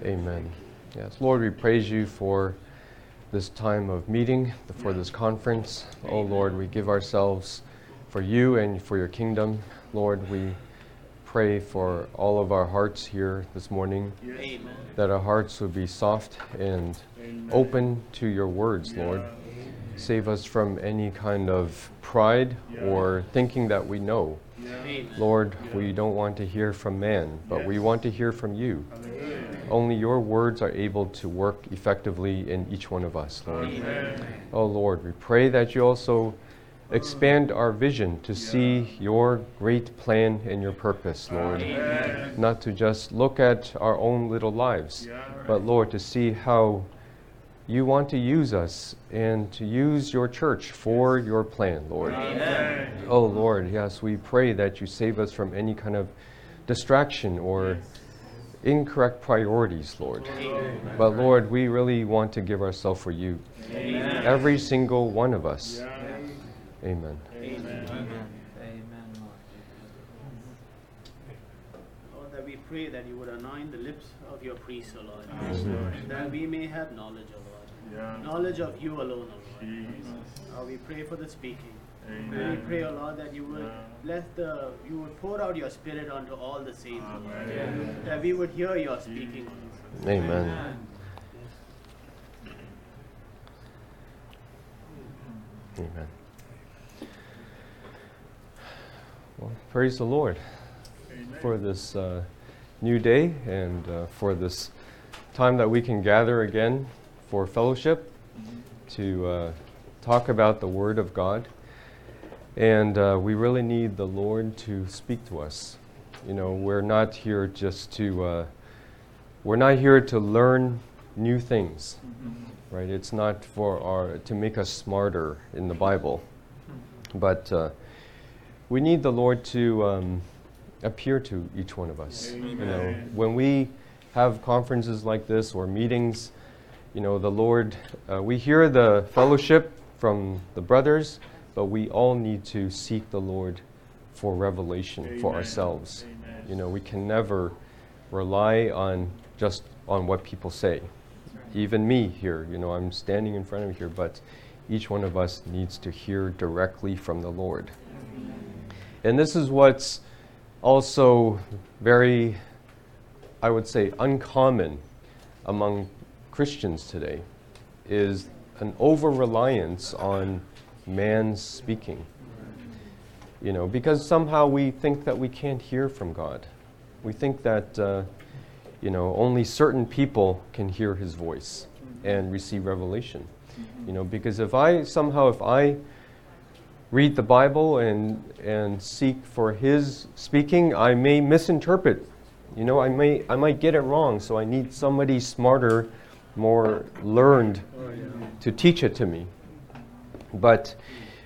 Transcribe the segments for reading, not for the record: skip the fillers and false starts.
Amen. Yes, Lord, we praise you for this time of meeting, for this conference. Oh, Lord, we give ourselves for you and for your kingdom. Lord, we pray for all of our hearts here this morning, that our hearts would be soft and open to your words, Lord. Save us from any kind of pride or thinking that we know. Lord, we don't want to hear from man, but we want to hear from you. Only your words are able to work effectively in each one of us, Lord. Oh, Lord, we pray that you also expand our vision to see your great plan and your purpose, Lord. Not to just look at our own little lives, but, Lord, to see how you want to use us and to use your church for your plan, Lord. Oh, Lord, yes, we pray that you save us from any kind of distraction or incorrect priorities, Lord. But, Lord, we really want to give ourselves for you. Every single one of us. Amen. Lord, that we pray that you would anoint the lips of your priests, O Lord, that we may have knowledge, O Lord, knowledge of you alone, O Lord. We pray for the speaking. We pray, O Lord, that you would you would pour out your Spirit onto all the saints, O Lord, that we would hear your speaking, O Lord. Amen. Amen. Well, praise the Lord for this new day and for this time that we can gather again for fellowship to talk about the Word of God. And we really need the Lord to speak to us. You know, we're not here just to, we're not here to learn new things, right? It's not for to make us smarter in the Bible. But we need the Lord to appear to each one of us. Amen. You know, when we have conferences like this or meetings, you know, the Lord, we hear the fellowship from the brothers, but we all need to seek the Lord for revelation for ourselves. Amen. You know, we can never rely on just on what people say. Even me here, you know, I'm standing in front of you here, but each one of us needs to hear directly from the Lord. And this is what's also very, I would say, uncommon among Christians today, is an over-reliance on man's speaking. You know, because somehow we think that we can't hear from God. We think that, you know, only certain people can hear his voice and receive revelation. You know, because if I read the Bible and seek for his speaking, I may misinterpret. You know, I might get it wrong, so I need somebody smarter, more learned to teach it to me. But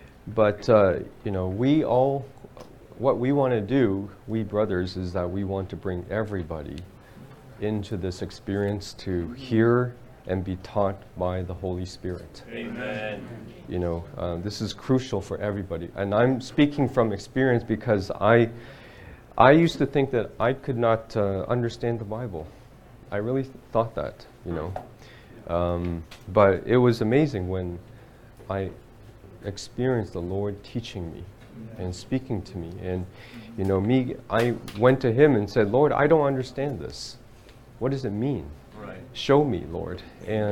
you know, what we want to do, we brothers, is that we want to bring everybody into this experience to hear and be taught by the Holy Spirit. Amen. You know, this is crucial for everybody. And I'm speaking from experience because I used to think that I could not understand the Bible. I really thought that, you know. But it was amazing when I experienced the Lord teaching me and speaking to me. And, you know, I went to him and said, Lord, I don't understand this. What does it mean? Right. Show me, Lord.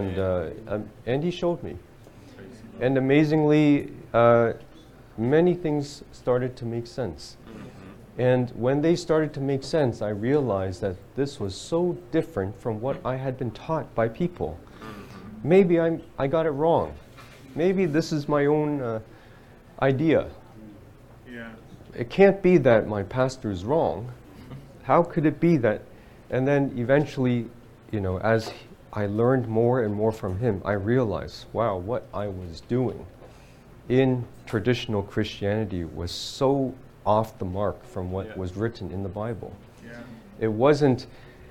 And he showed me. And amazingly, many things started to make sense. And when they started to make sense, I realized that this was so different from what I had been taught by people. Maybe I got it wrong. Maybe this is my own idea. Yeah. It can't be that my pastor is wrong. How could it be that? And then eventually, you know, as I learned more and more from him, I realized, wow, what I was doing in traditional Christianity was so off the mark from what was written in the Bible. Yeah. It wasn't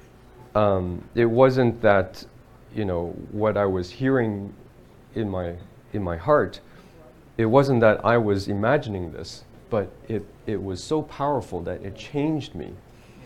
that, you know, what I was hearing in my heart, it wasn't that I was imagining this, but it was so powerful that it changed me.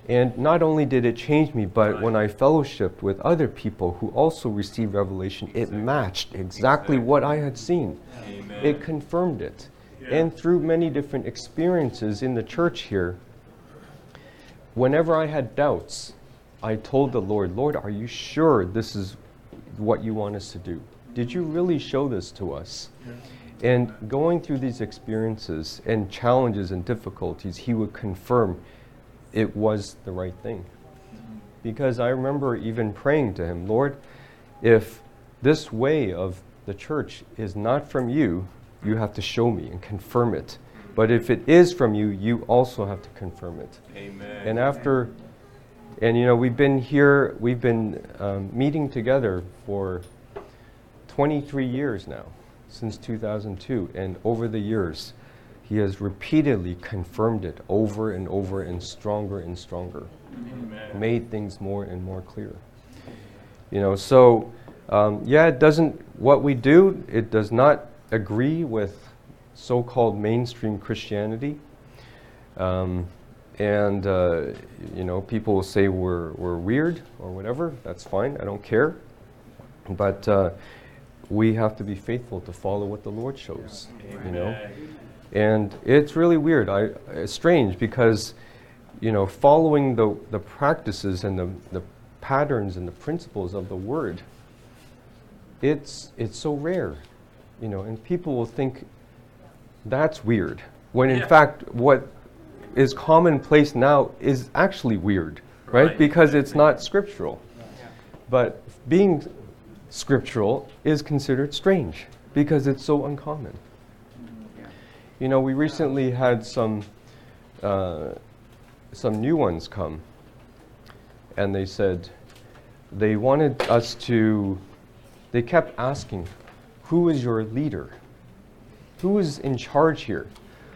And not only did it change me, but when I fellowshiped with other people who also received revelation, it matched exactly what I had seen. Amen. It confirmed it. And through many different experiences in the church here, whenever I had doubts, I told the Lord, Lord, are you sure this is what you want us to do? Did you really show this to us? And going through these experiences and challenges and difficulties, he would confirm it was the right thing. Because I remember even praying to him, Lord, if this way of the church is not from you, you have to show me and confirm it. But if it is from you, you also have to confirm it. Amen. And after, and you know, we've been here, we've been meeting together for 23 years now, since 2002. And over the years, he has repeatedly confirmed it over and over and stronger, Amen. made things more and more clear. You know, so yeah, it doesn't, what we do, it does not agree with so-called mainstream Christianity. You know, people will say we're weird or whatever. That's fine. I don't care. But we have to be faithful to follow what the Lord shows. Amen. You know, and it's really weird. It's strange because, you know, following the practices and the patterns and the principles of the Word, it's so rare, you know, and people will think that's weird, when in fact what is commonplace now is actually weird, right? Because it's not scriptural. But being scriptural is considered strange because it's so uncommon. You know, we recently had some new ones come, and they said they wanted us to, they kept asking, who is your leader? Who is in charge here?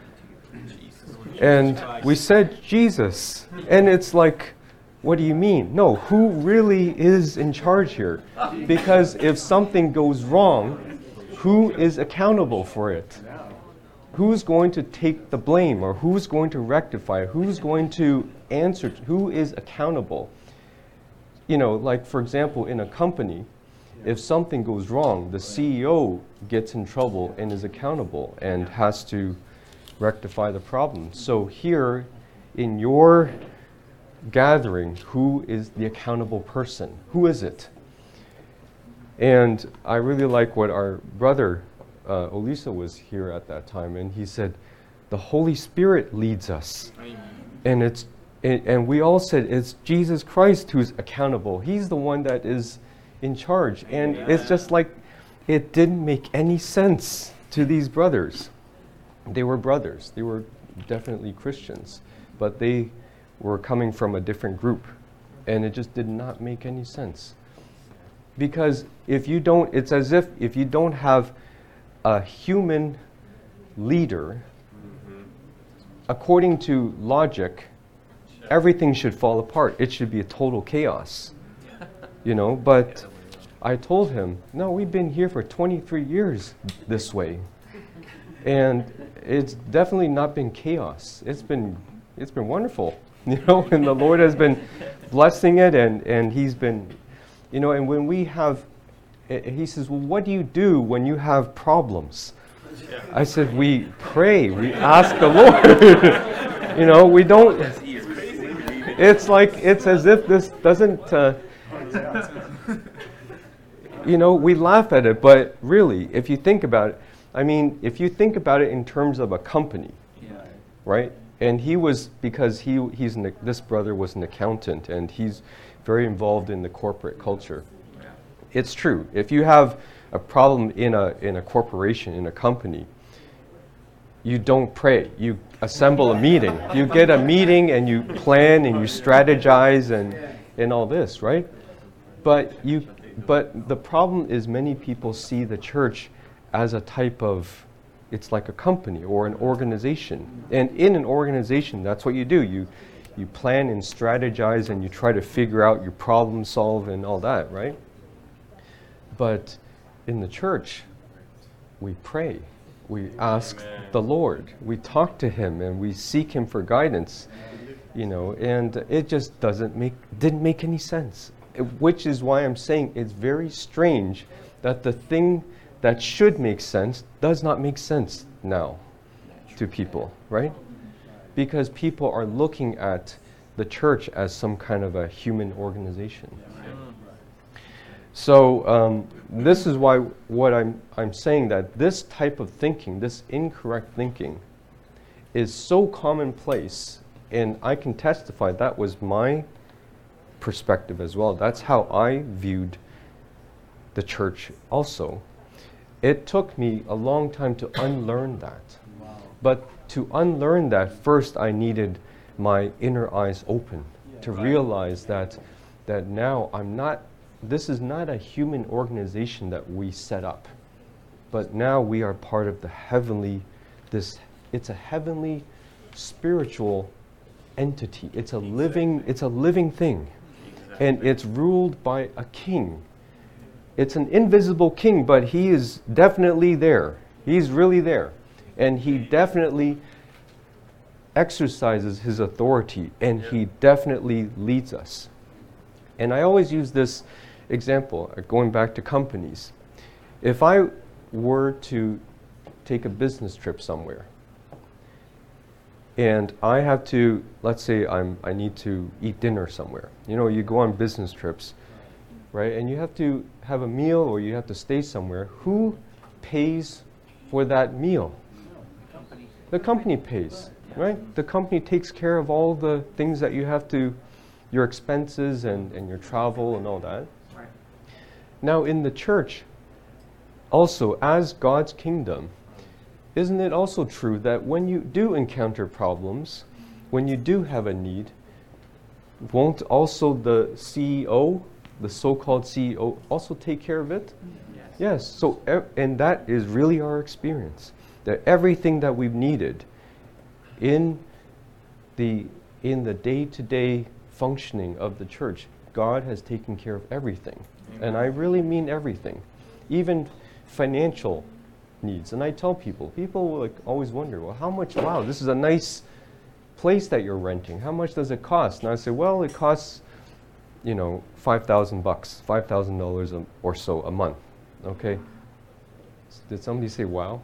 And we said Jesus. And it's like, what do you mean? No, who really is in charge here? Because if something goes wrong, who is accountable for it? Who's going to take the blame, or who's going to rectify it? Who's going to answer? Who is accountable? You know, like for example, in a company, if something goes wrong, the CEO gets in trouble and is accountable and has to rectify the problem. So here, in your gathering, who is the accountable person? Who is it? And I really like what our brother, Olisa, was here at that time, and he said, the Holy Spirit leads us. And we all said, it's Jesus Christ who's accountable. He's the one that is in charge. And it's just like, it didn't make any sense to these brothers. They were brothers. They were definitely Christians. But they were coming from a different group. And it just did not make any sense. Because if you don't, it's as if you don't have a human leader, according to logic, everything should fall apart. It should be a total chaos. You know, but I told him, no, we've been here for 23 years this way. And it's definitely not been chaos. It's been wonderful, you know, and the Lord has been blessing it, and he's been, you know, and when we have, he says, well, what do you do when you have problems? I said, we pray, we ask the Lord. You know, we don't, it's like, it's as if this doesn't, you know, we laugh at it, but really, if you think about it, I mean, if you think about it in terms of a company, right? And he was, because this brother was an accountant, and he's very involved in the corporate culture. It's true. If you have a problem in a corporation, in a company, you don't pray. You assemble a meeting. You get a meeting and you plan and you strategize and all this, right? But the problem is many people see the church as a type of, it's like a company or an organization. And in an organization, that's what you do. You plan and strategize and you try to figure out your problem solve and all that, right? But in the church, we pray. We ask the Lord. We talk to Him and we seek Him for guidance. you know, and it just didn't make any sense. Which is why I'm saying it's very strange that the thing that should make sense does not make sense now to people, right? Because people are looking at the church as some kind of a human organization. So this is why what I'm saying, that this type of thinking, this incorrect thinking, is so commonplace, and I can testify that was my perspective as well. That's how I viewed the church also. It took me a long time to unlearn that. Wow. But to unlearn that, first I needed my inner eyes open to realize that now this is not a human organization that we set up, but now we are part of the heavenly, it's a heavenly spiritual entity. It's a living thing. And it's ruled by a king. It's an invisible king, but he is definitely there. He's really there. And he definitely exercises his authority, and he definitely leads us. And I always use this example, going back to companies. If I were to take a business trip somewhere, and I have to, let's say I need to eat dinner somewhere. You know, you go on business trips, right? And you have to have a meal, or you have to stay somewhere. Who pays for that meal? The company pays, right? The company takes care of all the things that you have to, your expenses and your travel and all that. Now in the church, also as God's kingdom, isn't it also true that when you do encounter problems, when you do have a need, won't also the CEO, the so-called CEO, also take care of it? Yes. So, and that is really our experience. That everything that we've needed in the day-to-day functioning of the church, God has taken care of everything. Amen. And I really mean everything, even financial needs. And I tell people will always wonder, well, how much? Wow, this is a nice place that you're renting. How much does it cost? And I say, well, it costs, you know, $5,000, $5,000 or so a month. Okay. Did somebody say wow?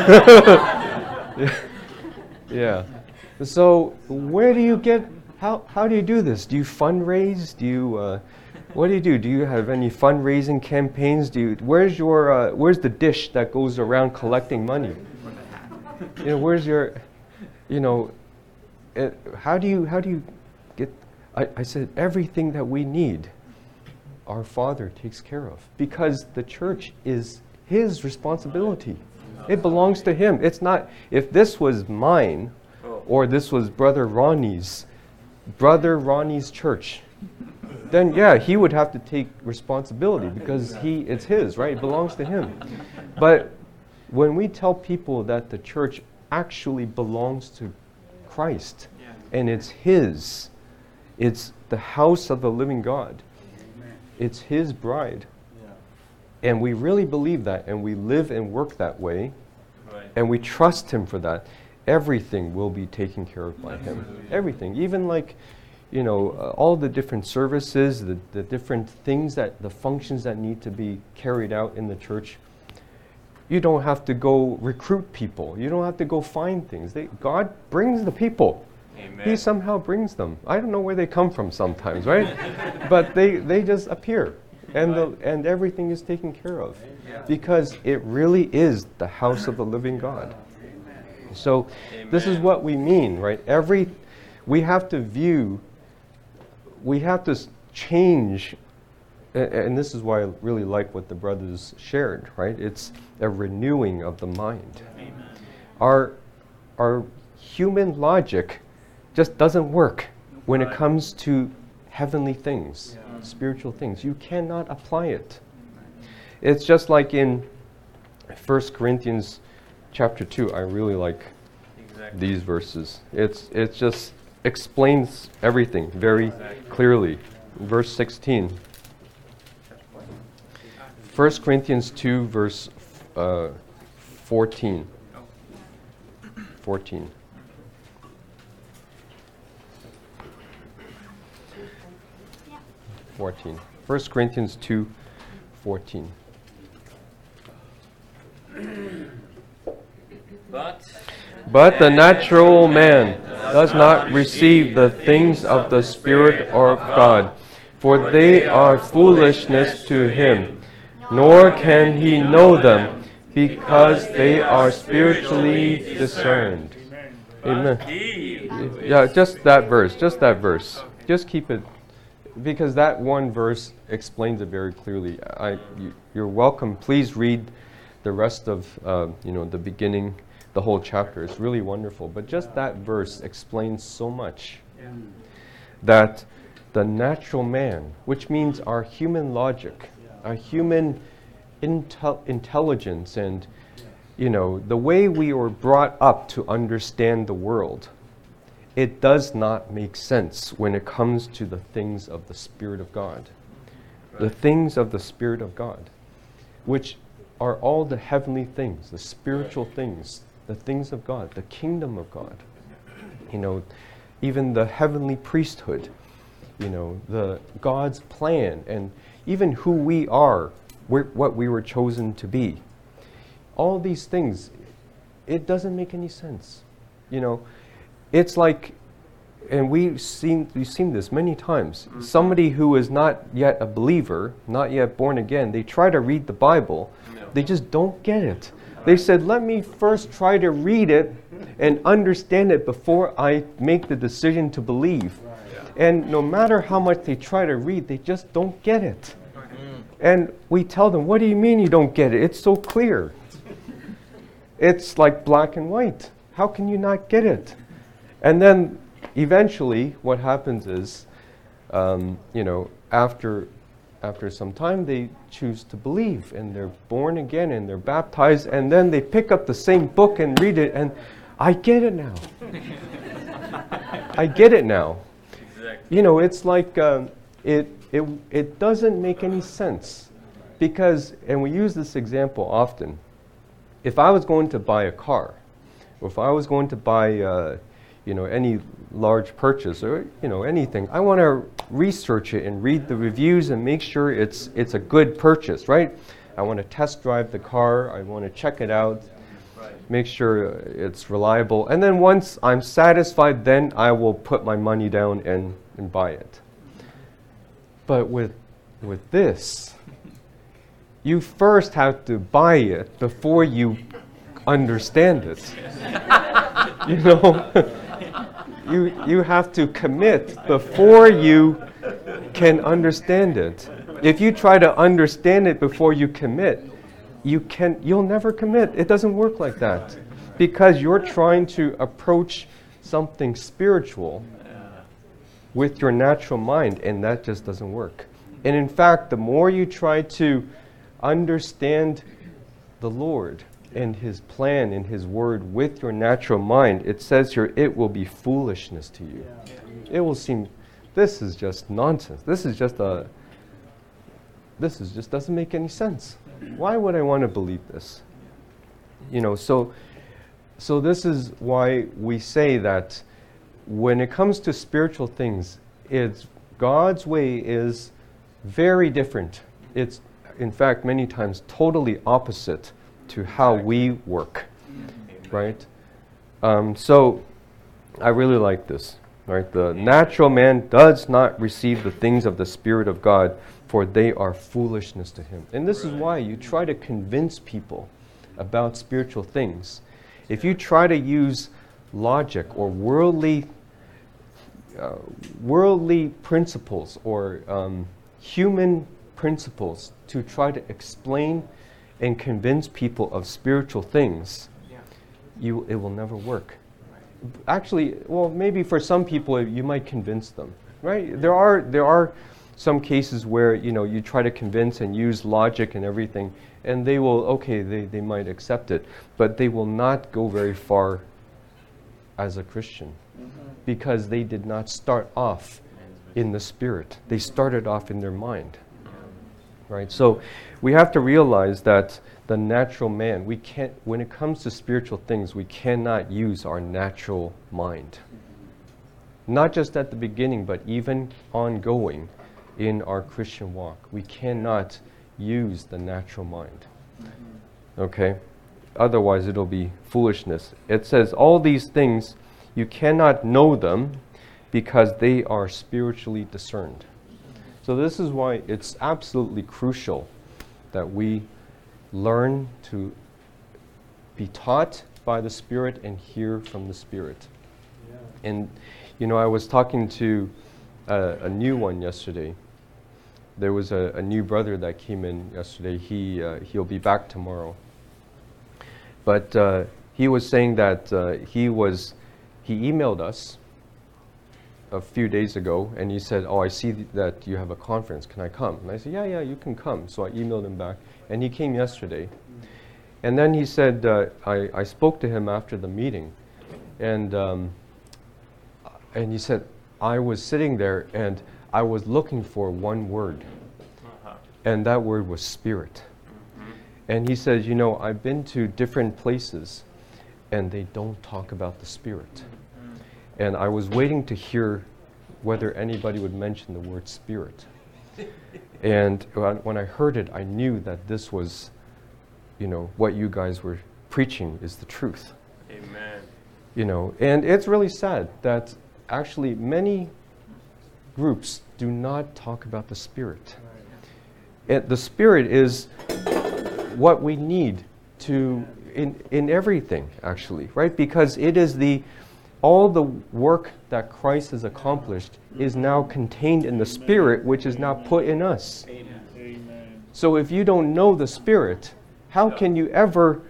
Yeah. So where do you get? How do you do this? Do you fundraise? Do you? What do you do? Do you have any fundraising campaigns? Where's the dish that goes around collecting money? You know, where's your? You know, how do you get? I said everything that we need, our Father takes care of, because the church is His responsibility. It belongs to Him. It's not, if this was mine, or this was Brother Ronnie's church, then yeah, he would have to take responsibility, because it's his, right? It belongs to him. But when we tell people that the church actually belongs to Christ, and it's His, it's the house of the living God, it's His bride, and we really believe that, and we live and work that way, and we trust Him for that, everything will be taken care of by Him. Everything, even like, you know, all the different services, the different things, the functions that need to be carried out in the church. You don't have to go recruit people. You don't have to go find things. God brings the people. Amen. He somehow brings them. I don't know where they come from sometimes, right? But they just appear, and everything is taken care of, because it really is the house of the living God. So this is what we mean, right? We have to change, and this is why I really like what the brothers shared, right? It's a renewing of the mind. Amen. Our human logic just doesn't work when it comes to heavenly things, spiritual things. You cannot apply it. It's just like in 1 Corinthians chapter 2. I really like these verses. It just explains everything very clearly. Verse 16. 1 Corinthians 2, verse 14. 14. 14. 1 Corinthians 2:14. But the natural man does not receive the things of the Spirit of God, for they are foolishness to him, nor can he know them, because they are spiritually discerned. Amen. Yeah, just that verse. Just keep it, because that one verse explains it very clearly. You're welcome. Please read the rest of the beginning, the whole chapter. It's really wonderful. But just that verse explains so much. That the natural man, which means our human logic, our human intelligence, and the way we were brought up to understand the world, it does not make sense when it comes to the things of the Spirit of God. Right. The things of the Spirit of God, which are all the heavenly things, the spiritual things, the things of God, the kingdom of God. Even the heavenly priesthood, the God's plan, and even who we are, what we were chosen to be. All these things, it doesn't make any sense. It's like, and we've seen this many times. Somebody who is not yet a believer, not yet born again, they try to read the Bible, they just don't get it. They said, let me first try to read it and understand it before I make the decision to believe. And no matter how much they try to read, they just don't get it. And we tell them, what do you mean you don't get it? It's so clear. It's like black and white. How can you not get it? And then eventually what happens is, after some time they choose to believe, and they're born again and they're baptized, and then they pick up the same book and read it, and I get it now. I get it now. Exactly. It's like it doesn't make any sense, because, and we use this example often, if I was going to buy a car, or if I was going to buy any large purchase, or anything, I want to research it and read the reviews and make sure it's a good purchase, right? I want to test drive the car, I want to check it out, make sure it's reliable, and then once I'm satisfied, then I will put my money down and buy it. But with this, you first have to buy it before you understand it. You have to commit before you can understand it. If you try to understand it before you commit, you'll never commit. It doesn't work like that, because you're trying to approach something spiritual with your natural mind, and that just doesn't work. And in fact, the more you try to understand the Lord and His plan and His word with your natural mind, it says here, it will be foolishness to you. It will seem, this is just nonsense. This just doesn't make any sense. Why would I want to believe this? So this is why we say that when it comes to spiritual things, God's way is very different. It's, in fact, many times totally opposite to how we work, right? So I really like this, right? The natural man does not receive the things of the Spirit of God, for they are foolishness to him. And this is why you try to convince people about spiritual things. If you try to use logic or worldly principles or human principles to try to explain and convince people of spiritual things, it will never work. Actually, well, maybe for some people you might convince them, right? There are some cases where you try to convince and use logic and everything, and they might accept it, but they will not go very far as a Christian, because they did not start off in the Spirit. They started off in their mind, right? So we have to realize that the natural man, when it comes to spiritual things, we cannot use our natural mind. Not just at the beginning, but even ongoing. in our Christian walk. We cannot use the natural mind. Okay? Otherwise, it'll be foolishness. It says, all these things, you cannot know them because they are spiritually discerned. So this is why it's absolutely crucial that we learn to be taught by the Spirit and hear from the Spirit. Yeah. And, I was talking to a new one yesterday. There was a new brother that came in yesterday. He'll be back tomorrow. But he was saying that he emailed us a few days ago, and he said, I see that you have a conference. Can I come? And I said, yeah, you can come. So I emailed him back, and he came yesterday. And then he said, I spoke to him after the meeting, and he said, I was sitting there, and I was looking for one word, and that word was Spirit. And he says, I've been to different places, and they don't talk about the Spirit. And I was waiting to hear whether anybody would mention the word Spirit. And when I heard it, I knew that this was, what you guys were preaching is the truth. Amen. And it's really sad that actually many groups do not talk about the Spirit. And the Spirit is what we need to in everything, actually, right? Because it is all the work that Christ has accomplished is now contained in the Spirit, which is now put in us. Amen. So if you don't know the Spirit, how can you ever,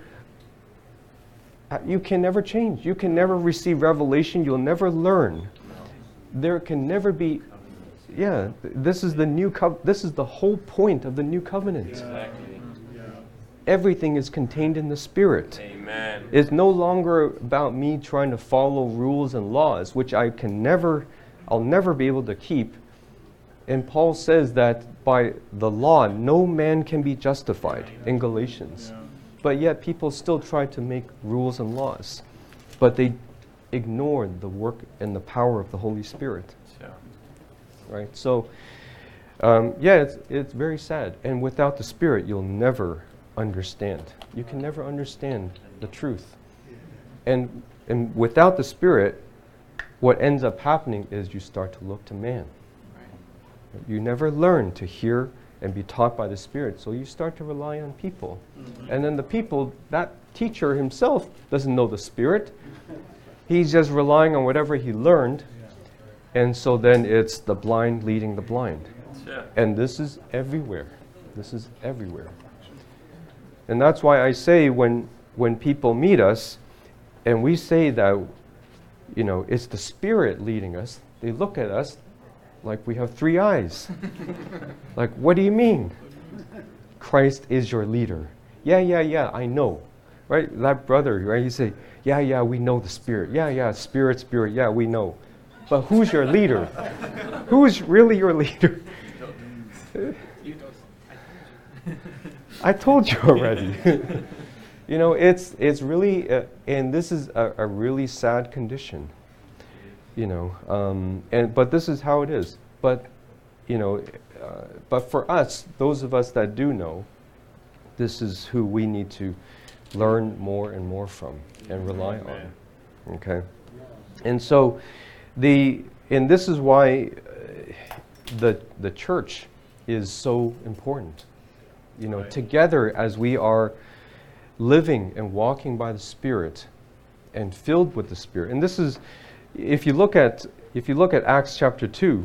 you can never change. You can never receive revelation. You'll never learn. There can never be, this is the new this is the whole point of the new covenant. Exactly. Everything is contained in the Spirit. Amen. It's no longer about me trying to follow rules and laws, which I'll never be able to keep. And Paul says that by the law, no man can be justified in Galatians. Yeah. But yet people still try to make rules and laws. But they ignore the work and the power of the Holy Spirit. Yeah. Right? So, it's very sad. And without the Spirit, you'll never understand. You can never understand the truth. And without the Spirit, what ends up happening is you start to look to man. Right. You never learn to hear and be taught by the Spirit, so you start to rely on people. Mm-hmm. And then the people, that teacher himself doesn't know the Spirit. He's just relying on whatever he learned. And so then it's the blind leading the blind. Yeah. And this is everywhere. This is everywhere. And that's why I say when people meet us and we say that, it's the Spirit leading us, they look at us like we have three eyes. Like, what do you mean? Christ is your leader. Yeah, I know. Right? That brother, right? You say, yeah, we know the Spirit. Yeah, Spirit, yeah, we know. But who's your leader? Who's really your leader? I told you already. It's really, and this is a really sad condition. But this is how it is. But, but for us, those of us that do know, this is who we need to learn more and more from and rely on. Okay? And so, and this is why the church is so important. Together as we are living and walking by the Spirit and filled with the Spirit. And this is, if you look at Acts chapter 2,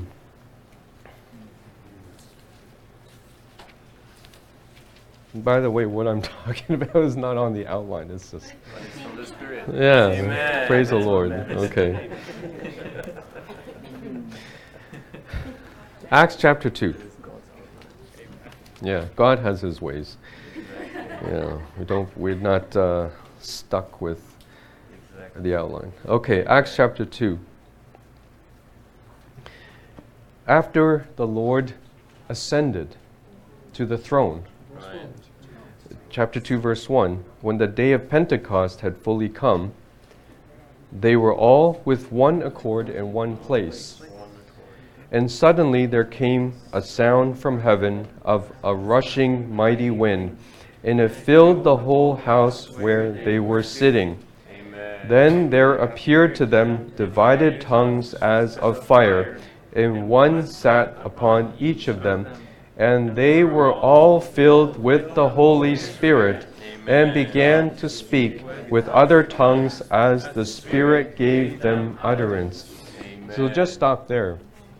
by the way, what I'm talking about is not on the outline. It's just, it's from the Spirit. Yeah, Amen. Praise the Lord. Okay. Acts chapter 2. Yeah, God has His ways. Yeah, we're not stuck with the outline. Okay, Acts chapter 2. After the Lord ascended to the throne, chapter 2, verse 1, when the day of Pentecost had fully come, they were all with one accord in one place. And suddenly there came a sound from heaven of a rushing mighty wind, and it filled the whole house where they were sitting. Then there appeared to them divided tongues as of fire, and one sat upon each of them. And they were all filled with the Holy Spirit, and began to speak with other tongues as the Spirit gave them utterance. So just stop there.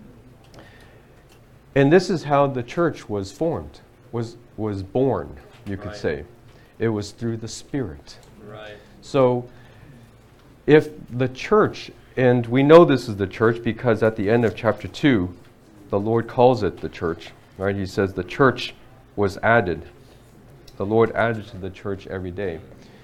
And this is how the church was formed, was born, you could say. It was through the Spirit. Right. So if the church, and we know this is the church because at the end of chapter 2, the Lord calls it the church. Right? He says the church was added. The Lord added to the church every day.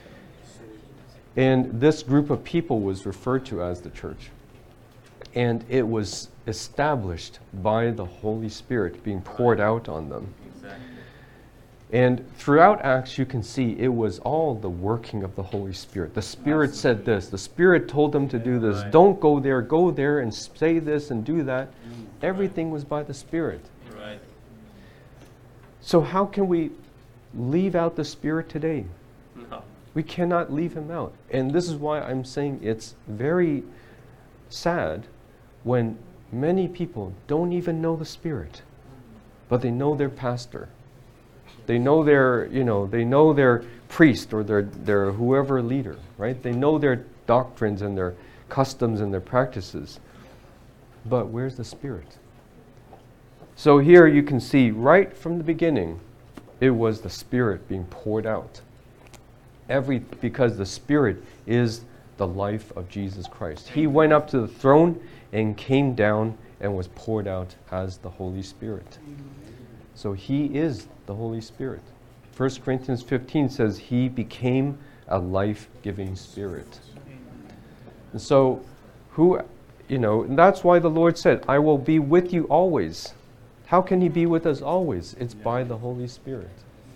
And this group of people was referred to as the church. And it was established by the Holy Spirit being poured out on them. Exactly. And throughout Acts, you can see it was all the working of the Holy Spirit. The Spirit said this. The Spirit told them to do this. Right. Don't go there. Go there and say this and do that. Everything was by the Spirit. Right. So how can we leave out the Spirit today? No. We cannot leave Him out. And this is why I'm saying it's very sad when many people don't even know the Spirit, but they know their pastor. They know their priest or their whoever leader, right? They know their doctrines and their customs and their practices. But where's the Spirit? So here you can see right from the beginning, it was the Spirit being poured out. Because the Spirit is the life of Jesus Christ. He went up to the throne and came down and was poured out as the Holy Spirit. So He is the Holy Spirit. 1 Corinthians 15 says He became a life-giving Spirit. And so, and that's why the Lord said, I will be with you always. How can He be with us always? It's by the Holy Spirit.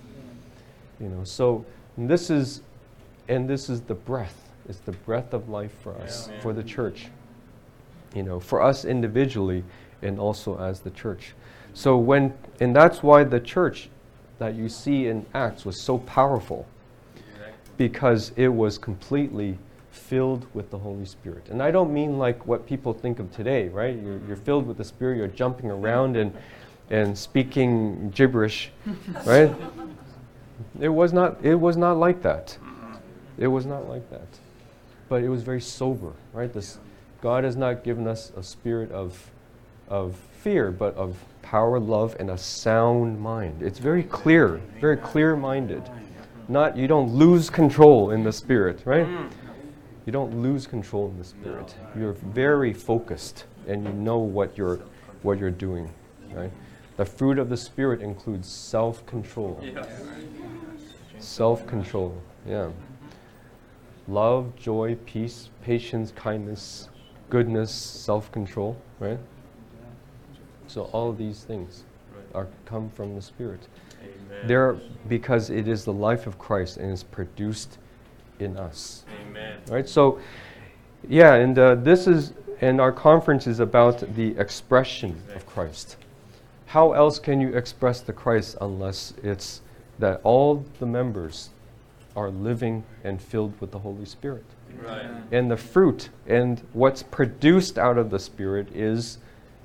So this is the breath. It's the breath of life for us, for the church. For us individually and also as the church. And that's why the church that you see in Acts was so powerful, because it was completely filled with the Holy Spirit. And I don't mean like what people think of today, right? You're filled with the Spirit, you're jumping around and speaking gibberish, right? It was not like that. It was not like that. But it was very sober, right? God has not given us a spirit of fear, but of power, love, and a sound mind. It's very clear-minded. You don't lose control in the Spirit, right? You don't lose control in the Spirit. You're very focused, and you know what you're doing, right? The fruit of the Spirit includes self-control. Self-control, yeah. Love, joy, peace, patience, kindness, goodness, self-control, right? So all of these things come from the Spirit. They're because it is the life of Christ and is produced in us. Amen. Right? So, yeah, and our conference is about the expression of Christ. How else can you express the Christ unless it's that all the members are living and filled with the Holy Spirit? Right. And the fruit and what's produced out of the Spirit is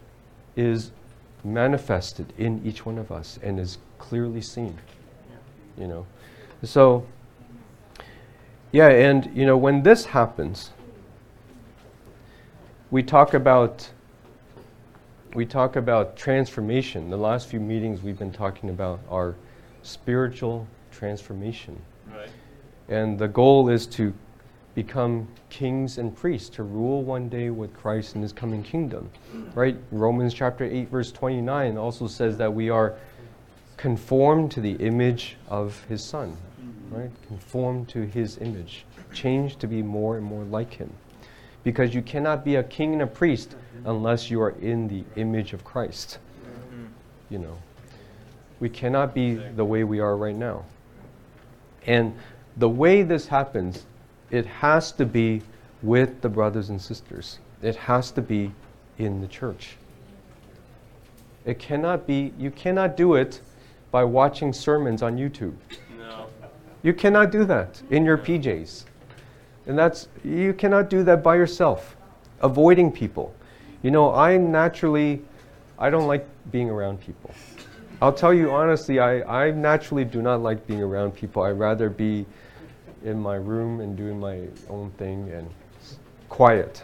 manifested in each one of us and is clearly seen. So and when this happens, we talk about transformation. The last few meetings we've been talking about our spiritual transformation. Right. And the goal is to become kings and priests, to rule one day with Christ in His coming kingdom. Right? Romans chapter 8 verse 29 also says that we are conformed to the image of His Son. Right? Conformed to His image. Changed to be more and more like Him. Because you cannot be a king and a priest unless you are in the image of Christ. We cannot be the way we are right now. And the way this happens, it has to be with the brothers and sisters. It has to be in the church. It cannot be, you cannot do it by watching sermons on YouTube. No. You cannot do that in your PJs. And you cannot do that by yourself, avoiding people. You know, I don't like being around people. I'll tell you honestly, I naturally do not like being around people. I'd rather be in my room and doing my own thing and quiet.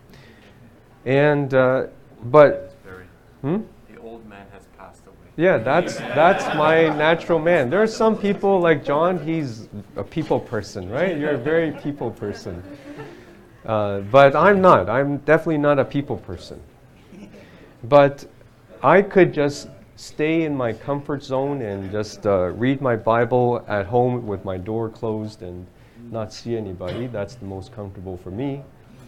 And, but... The old man has passed away. Yeah, that's my natural man. There are some people like John, he's a people person, right? You're a very people person. But I'm not. I'm definitely not a people person. But I could just stay in my comfort zone and just read my Bible at home with my door closed and not see anybody. That's the most comfortable for me.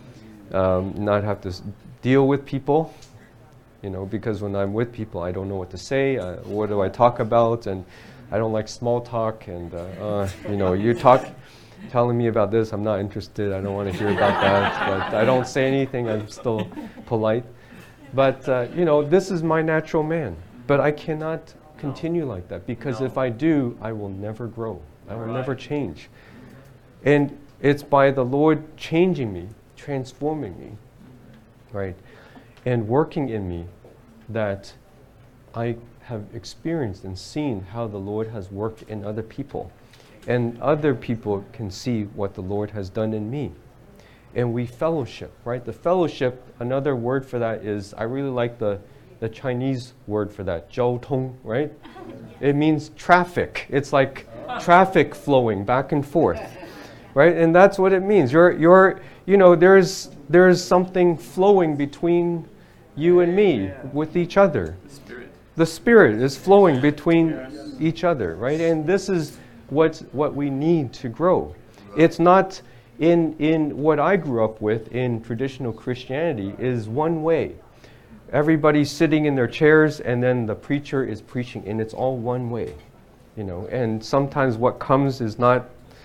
Not have to deal with people. You know, because when I'm with people, I don't know what to say. What do I talk about? And I don't like small talk. And, you know, you telling me about this, I'm not interested. I don't want to hear about that. But I don't say anything. I'm still polite. But, you know, this is my natural man. But I cannot continue like that. Because if I do, I will never grow. I will never change. And it's by the Lord changing me, transforming me, right? And working in me that I have experienced and seen how the Lord has worked in other people. And other people can see what the Lord has done in me. And we fellowship, right? The fellowship, another word for that is, I really like the Chinese word for that, 交通, right? It means traffic. It's like traffic flowing back and forth, right? And that's what it means. You know, there's something flowing between you and me with each other. The Spirit is flowing between each other, right? And this is what we need to grow. It's not in what I grew up with in traditional Christianity is one way. Everybody's sitting in their chairs and then the preacher is preaching and it's all one way, you know. And sometimes what comes is not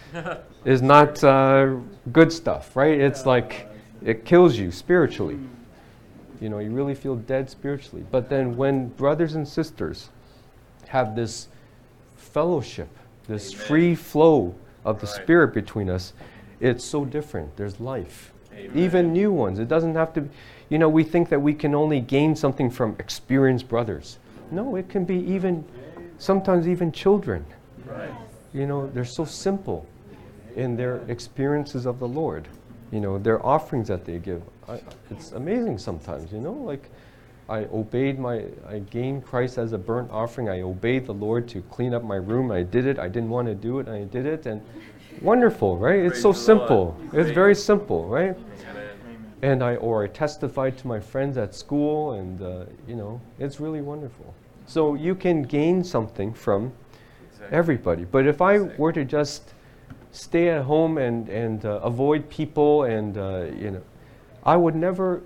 good stuff, right? It's like it kills you spiritually. You know, you really feel dead spiritually. But then when brothers and sisters have this fellowship, this free flow of the Spirit between us, it's so different. There's life. Amen. Even new ones. It doesn't have to be, you know, we think that we can only gain something from experienced brothers. No, it can be sometimes even children. Right. You know, they're so simple in their experiences of the Lord. You know, their offerings that they give. It's amazing sometimes, you know, like I gained Christ as a burnt offering. I obeyed the Lord to clean up my room. I did it. I didn't want to do it. And I did it. And wonderful, right? It's so simple. It's very simple, right? And I testified to my friends at school and, you know, it's really wonderful. So you can gain something from everybody. But if I were to just stay at home and avoid people and, you know, I would never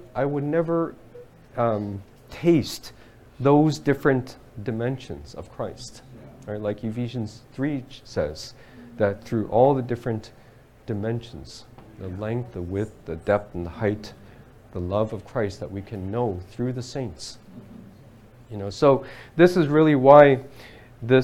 taste those different dimensions of Christ. Right? Like Ephesians 3 says, that through all the different dimensions, the length, the width, the depth, and the height, the love of Christ that we can know through the saints. You know, so this is really why the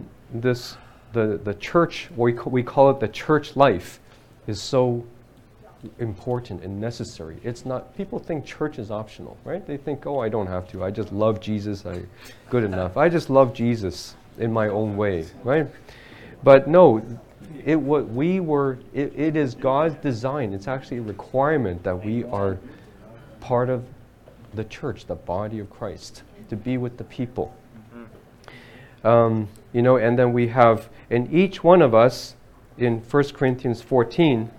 church, we call it the church life, is so important and necessary. It's not, people think church is optional, right? They think, oh, I don't have to. I just love Jesus. Good enough. I just love Jesus in my own way, right? But no, it is God's design. It's actually a requirement that we are part of the church, the body of Christ, to be with the people. You know, and then we have, and each one of us in 1 Corinthians 14,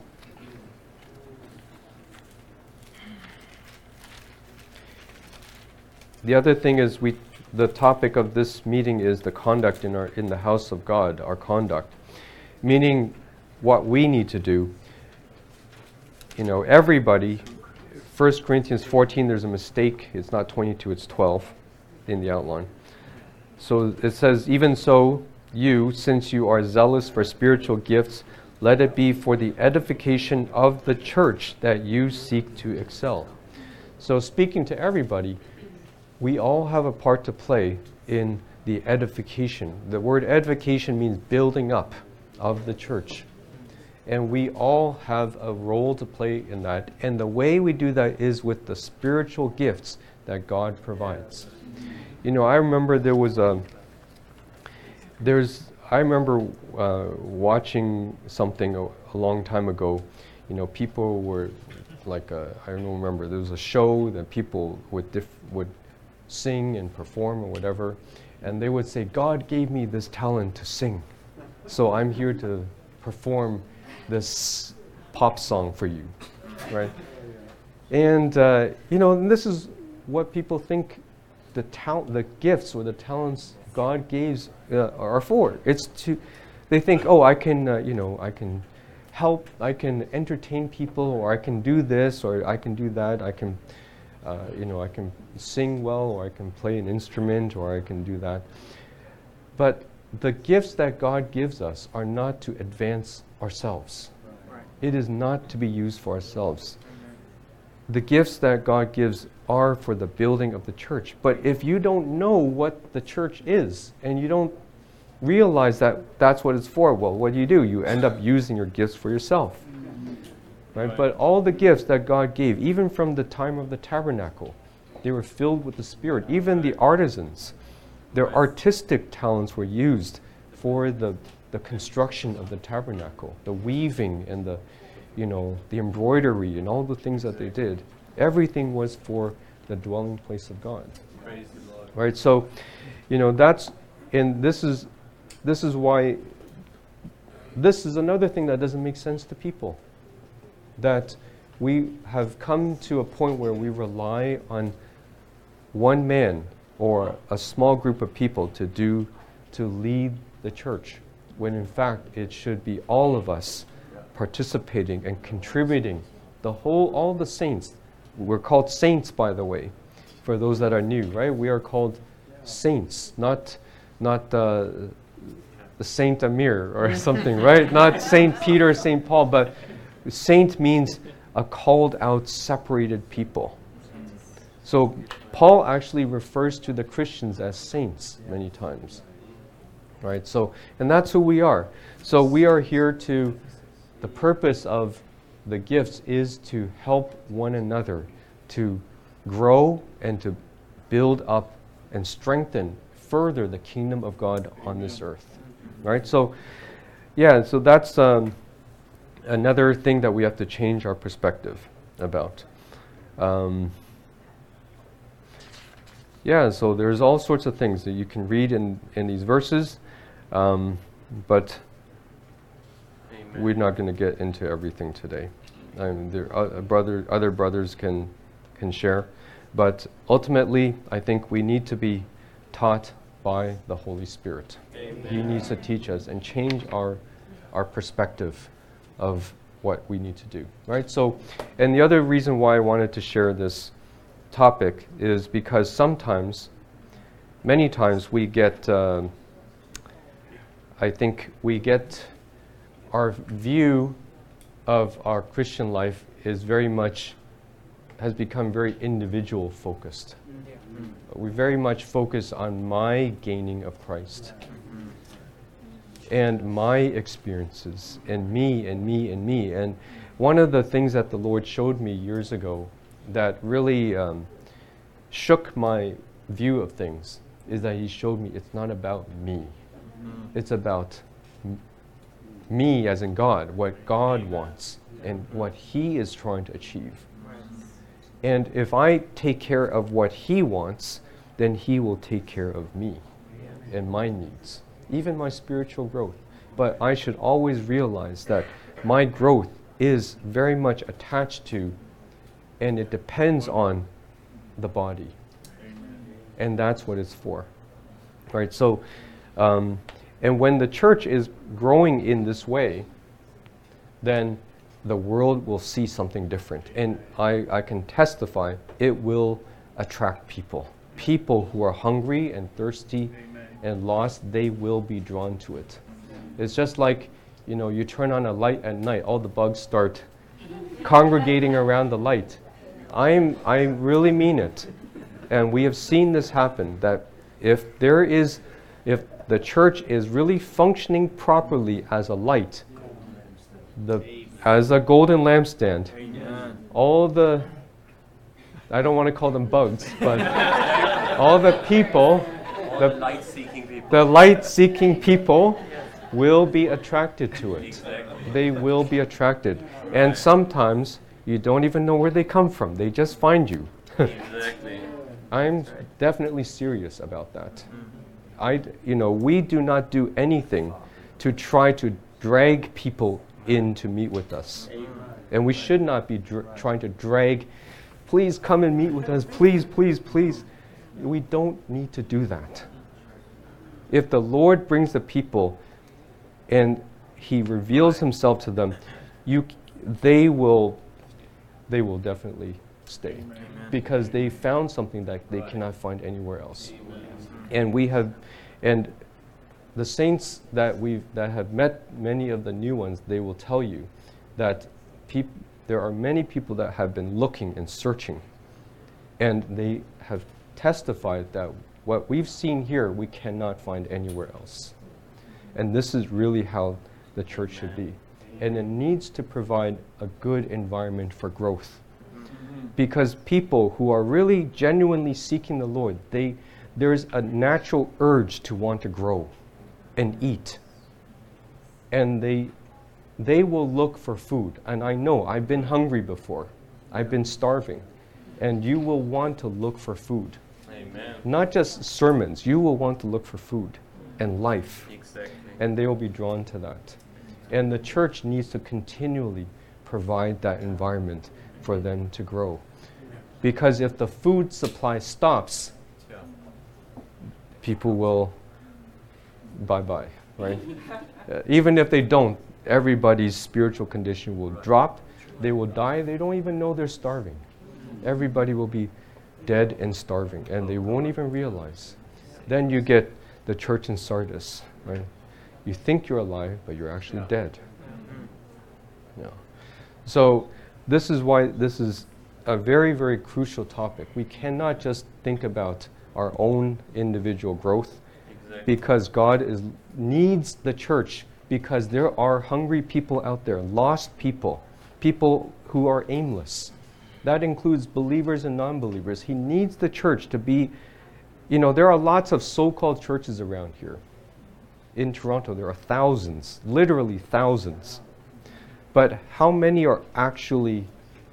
the other thing is the topic of this meeting is the conduct in the house of God, our conduct. Meaning what we need to do. You know, everybody, 1 Corinthians 14, there's a mistake. It's not 22, it's 12 in the outline. So it says, even so, you, since you are zealous for spiritual gifts, let it be for the edification of the church that you seek to excel. So speaking to everybody, we all have a part to play in the edification. The word edification means building up of the church. And we all have a role to play in that. And the way we do that is with the spiritual gifts that God provides. You know, I remember watching something a long time ago. You know, people were like, I don't remember, there was a show that people would sing and perform or whatever. And they would say, God gave me this talent to sing. So I'm here to perform this pop song for you, right? And, you know, and this is what people think the gifts or the talents God gives are for. They think, oh, I can, you know, I can help, I can entertain people, or I can do this, or I can do that, I can, you know, I can sing well, or I can play an instrument, or I can do that. But the gifts that God gives us are not to advance ourselves. Right. It is not to be used for ourselves. The gifts that God gives are for the building of the church. But if you don't know what the church is, and you don't realize that that's what it's for, well, what do? You end up using your gifts for yourself. Right? But all the gifts that God gave, even from the time of the tabernacle, they were filled with the Spirit. Even the artisans, their artistic talents were used for the construction of the tabernacle, the weaving and the embroidery and all the things that they did. Everything was for the dwelling place of God. Praise the Lord. Right? So, you know, this is why this is another thing that doesn't make sense to people. That we have come to a point where we rely on one man or a small group of people to lead the church, when in fact it should be all of us participating and contributing. All the saints. We're called saints, by the way, for those that are new, right? We are called saints, not the Saint Amir or something, right? Not Saint Peter, Saint Paul, but saint means a called out, separated people. So Paul actually refers to the Christians as saints many times, right? So, and that's who we are. So we are here the purpose of the gifts is to help one another to grow and to build up and strengthen further the kingdom of God on this earth, right? So, yeah, so that's another thing that we have to change our perspective about. Yeah, so there's all sorts of things that you can read in these verses, but Amen. We're not going to get into everything today. There other brothers can share, but ultimately, I think we need to be taught by the Holy Spirit. Amen. He needs to teach us and change our perspective of what we need to do, right? So, and the other reason why I wanted to share this topic is because many times we get, I think we get our view of our Christian life has become very individual focused. We very much focus on my gaining of Christ and my experiences and me and me and me. And one of the things that the Lord showed me years ago that really shook my view of things is that He showed me it's not about me. It's about me as in God, what God wants and what He is trying to achieve. And if I take care of what He wants, then He will take care of me and my needs, even my spiritual growth. But I should always realize that my growth is very much attached to, and it depends on the body. And that's what it's for. Right? So, and when the church is growing in this way, then the world will see something different. And I can testify it will attract people. People who are hungry and thirsty and lost, they will be drawn to it. It's just like, you turn on a light at night, all the bugs start congregating around the light. I really mean it. And we have seen this happen, that if the church is really functioning properly as a light, as a golden lampstand, all the, I don't want to call them bugs, but all the people, the light-seeking people will be attracted to it. Exactly. They will be attracted. And sometimes you don't even know where they come from. They just find you. Exactly. I'm definitely serious about that. We do not do anything to try to drag people in to meet with us. And we should not be trying to drag, please come and meet with us, please, please, please. We don't need to do that. If the Lord brings the people and He reveals Himself to them, they will definitely stay. Amen. Because they found something that they cannot find anywhere else. Amen. And the saints that have met many of the new ones, they will tell you that there are many people that have been looking and searching, and they have testified that what we've seen here we cannot find anywhere else. And this is really how the church should be. And it needs to provide a good environment for growth. Because people who are really genuinely seeking the Lord, there's a natural urge to want to grow and eat. And they will look for food. And I know, I've been hungry before. I've been starving. And you will want to look for food. Amen. Not just sermons. You will want to look for food and life. Exactly. And they will be drawn to that. And the church needs to continually provide that environment for them to grow. Because if the food supply stops, people will bye-bye, right? Even if they don't, everybody's spiritual condition will drop. They will die. They don't even know they're starving. Everybody will be dead and starving, and they won't even realize. Then you get the church in Sardis, right? You think you're alive, but you're actually dead. Yeah. So this is why this is a very, very crucial topic. We cannot just think about our own individual growth, because God needs the church, because there are hungry people out there, lost people, people who are aimless. That includes believers and non-believers. He needs the church to be, there are lots of so-called churches around here. In Toronto, there are thousands, literally thousands. But how many are actually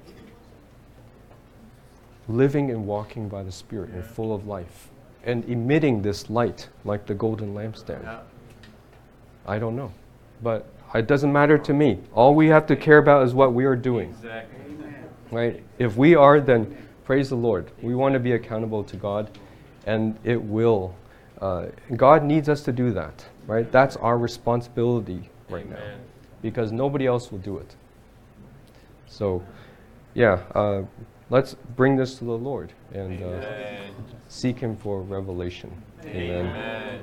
living and walking by the Spirit and full of life and emitting this light like the golden lampstand? Yeah. I don't know. But it doesn't matter to me. All we have to care about is what we are doing. Exactly. Right? If we are, then praise the Lord. We want to be accountable to God, and it will. God needs us to do that. Right? That's our responsibility right Amen. Now. Because nobody else will do it. So, let's bring this to the Lord and seek Him for revelation. Amen. Amen.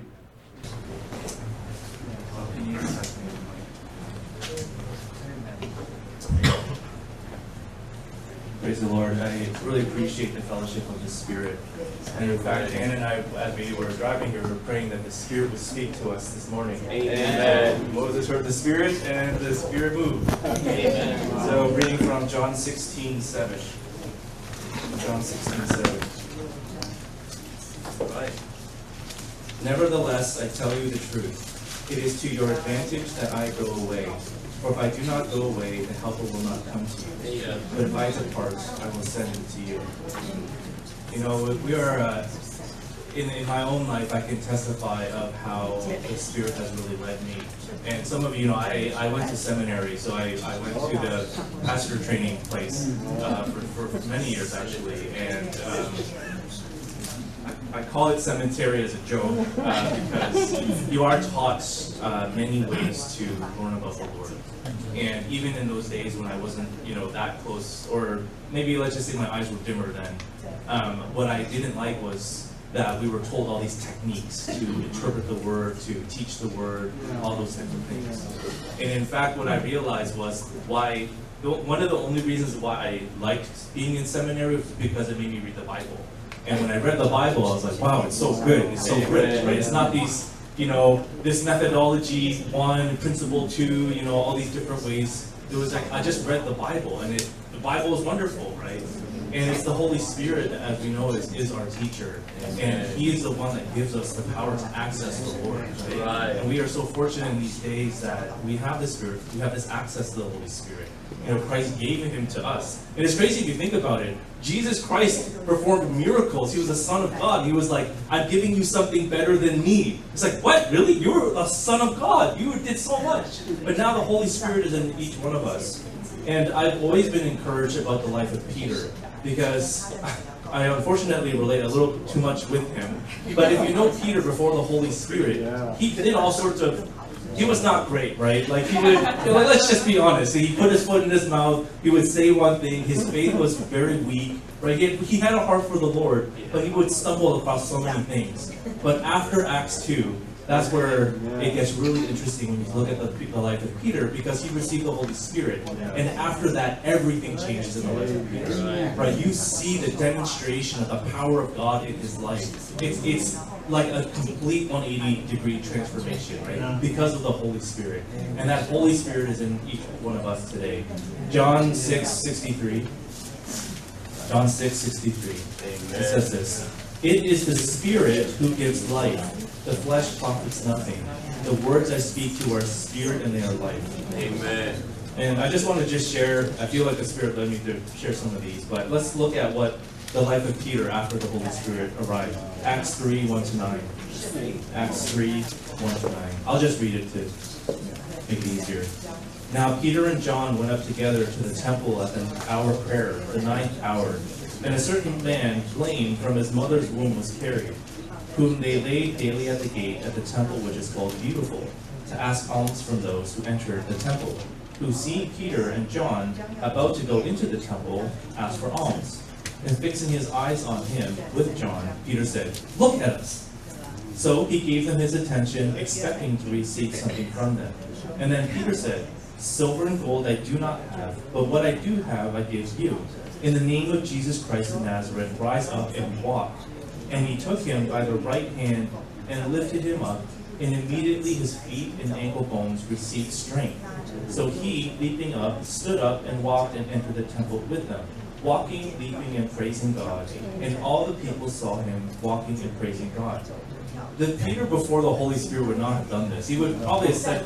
Praise the Lord. I really appreciate the fellowship of the Spirit. And in fact, Ann and I, as we were driving here, we were praying that the Spirit would speak to us this morning. Amen. Moses heard the Spirit, and the Spirit moved. Amen. So, reading from John 16:7. John 16:7. Right. Nevertheless, I tell you the truth. It is to your advantage that I go away. For if I do not go away, the Helper will not come to you. Yeah. But if I depart, I will send him to you. We are, in my own life, I can testify of how the Spirit has really led me. And some of you know, I went to seminary, so I went to the pastor training place for many years, actually. And I call it cemetery as a joke because you are taught many ways to learn about the Lord. And even in those days when I wasn't, that close, or maybe let's just say my eyes were dimmer then, what I didn't like was that we were told all these techniques to interpret the Word, to teach the Word, all those types of things. And in fact, what I realized was one of the only reasons why I liked being in seminary was because it made me read the Bible. And when I read the Bible, I was like, wow, it's so good, it's so rich, right? It's not these, this methodology, 1, principle 2, all these different ways. It was like, I just read the Bible, and the Bible is wonderful, right? And it's the Holy Spirit, as we know, is our teacher. And He is the one that gives us the power to access the Lord. Right? And we are so fortunate in these days that we have the Spirit, we have this access to the Holy Spirit. Christ gave Him to us. And it's crazy if you think about it. Jesus Christ performed miracles. He was the Son of God. He was like, I'm giving you something better than me. It's like, what? Really? You're a Son of God. You did so much. But now the Holy Spirit is in each one of us. And I've always been encouraged about the life of Peter, because I unfortunately relate a little too much with him. But if you know Peter before the Holy Spirit, he did all sorts of, he was not great, right? Like he would, let's just be honest. He put his foot in his mouth, he would say one thing, his faith was very weak, right? He had a heart for the Lord, but he would stumble across so many things. But after Acts 2, that's where it gets really interesting when you look at the life of Peter, because he received the Holy Spirit. And after that, everything changes in the life of Peter. Right? You see the demonstration of the power of God in his life. It's like a complete 180-degree transformation, right? Because of the Holy Spirit. And that Holy Spirit is in each one of us today. John 6:63. John 6:63. It says this. It is the Spirit who gives life. The flesh profits nothing. The words I speak to you are spirit and they are life. Amen. And I just want to share, I feel like the Spirit led me to share some of these, but let's look at what the life of Peter after the Holy Spirit arrived. Acts 3, 1-9. Acts 3, 1-9. I'll just read it to make it easier. Now Peter and John went up together to the temple at the hour of prayer, the 9th hour. And a certain man, lame from his mother's womb, was carried, whom they laid daily at the gate at the temple which is called Beautiful, to ask alms from those who entered the temple, who seeing Peter and John about to go into the temple, asked for alms. And fixing his eyes on him with John, Peter said, "Look at us." So he gave them his attention, expecting to receive something from them. And then Peter said, "Silver and gold I do not have, but what I do have I give you. In the name of Jesus Christ of Nazareth, rise up and walk." And he took him by the right hand and lifted him up, and immediately his feet and ankle bones received strength. So he, leaping up, stood up and walked and entered the temple with them, walking, leaping, and praising God. And all the people saw him walking and praising God. Peter before the Holy Spirit would not have done this. He would probably have said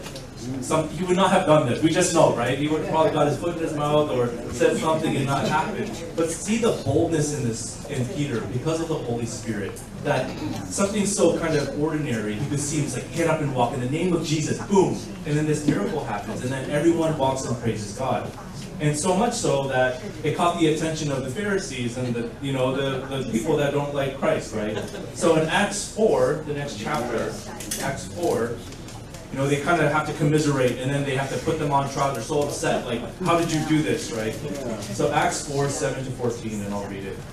he would not have done this. We just know, right? He would have probably got his foot in his mouth or said something and not happened. But see the boldness in Peter because of the Holy Spirit. That something so kind of ordinary, he could see him like, get up and walk in the name of Jesus, boom. And then this miracle happens, and then everyone walks and praises God. And so much so that it caught the attention of the Pharisees and the people that don't like Christ, right? So in Acts 4, the next chapter, Acts 4, they kind of have to commiserate, and then they have to put them on trial. They're so upset, like, how did you do this, right? So Acts 4, 7-14, and I'll read it.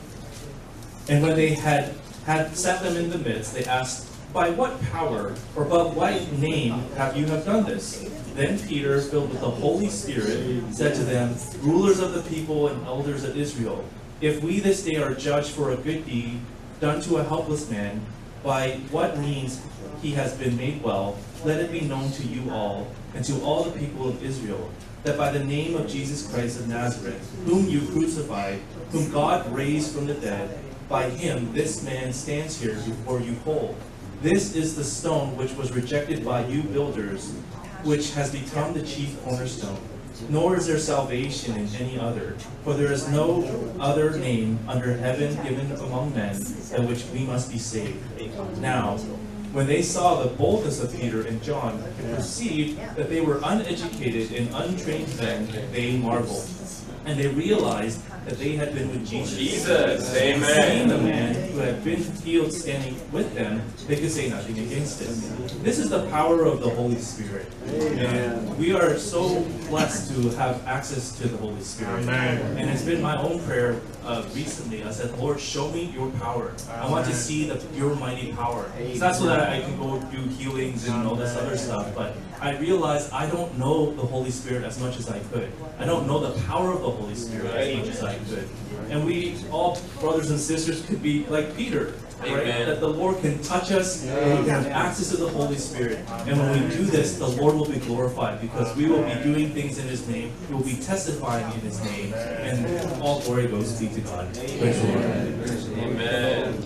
And when they had set them in the midst, they asked, "By what power, or by what name have you done this?" Then Peter, filled with the Holy Spirit, said to them, "Rulers of the people and elders of Israel, if we this day are judged for a good deed done to a helpless man, by what means he has been made well, let it be known to you all, and to all the people of Israel, that by the name of Jesus Christ of Nazareth, whom you crucified, whom God raised from the dead, by him this man stands here before you whole. This is the stone which was rejected by you builders, which has become the chief cornerstone. Nor is there salvation in any other, for there is no other name under heaven given among men by which we must be saved." Now, when they saw the boldness of Peter and John and perceived that they were uneducated and untrained men, they marveled. And they realized that they had been with Jesus. Amen. Seeing the man who had been healed standing with them, they could say nothing against it. This is the power of the Holy Spirit. And we are so blessed to have access to the Holy Spirit. Amen. And it's been my own prayer recently. I said, "Lord, show me your power. I want to see your mighty power." It's not so that I can go do healings and all this other stuff, but I realized I don't know the Holy Spirit as much as I could. I don't know the power of the Holy Spirit as much as that good. And we all, brothers and sisters, could be like Peter. Right? Amen. That the Lord can touch us and we can have access to the Holy Spirit. And when we do this, the Lord will be glorified because we will be doing things in His name. We will be testifying in His name. And all glory goes be to God. Praise the Lord. Amen.